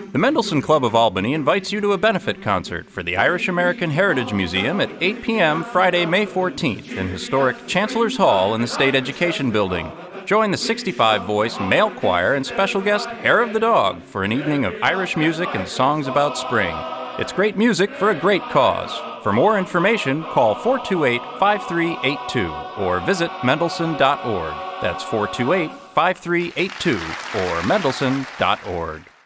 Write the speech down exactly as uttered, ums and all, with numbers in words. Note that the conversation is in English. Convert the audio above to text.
The Mendelssohn Club of Albany invites you to a benefit concert for the Irish American Heritage Museum at eight p.m. Friday, May fourteenth in historic Chancellor's Hall in the State Education Building. Join the sixty-five voice male choir and special guest Hair of the Dog for an evening of Irish music and songs about spring. It's great music for a great cause. For more information, call four two eight, five three eight two or visit mendelssohn dot org. That's four two eight, five three eight two or mendelssohn dot org.